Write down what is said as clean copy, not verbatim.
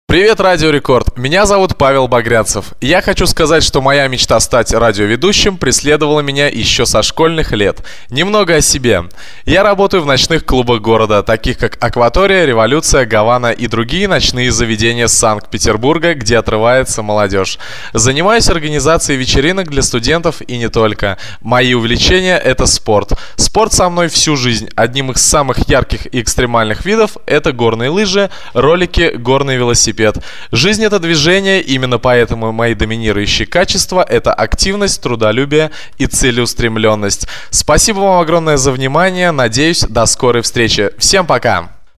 Привет, Радио Рекорд! Меня зовут Павел Багрянцев. Я хочу сказать, что моя мечта стать радиоведущим преследовала меня еще со школьных лет. Немного о себе. Я работаю в ночных клубах города, таких как «Акватория», «Революция», «Гавана» и другие ночные заведения Санкт-Петербурга, где отрывается молодежь. Занимаюсь организацией вечеринок для студентов и не только. Мои увлечения – это спорт. Спорт со мной всю жизнь. Одним из самых ярких и экстремальных видов – это горные лыжи, ролики, горный велосипед. Жизнь — это движение, именно поэтому мои доминирующие качества — это активность, трудолюбие и целеустремленность. Спасибо вам огромное за внимание, надеюсь, до скорой встречи. Всем пока!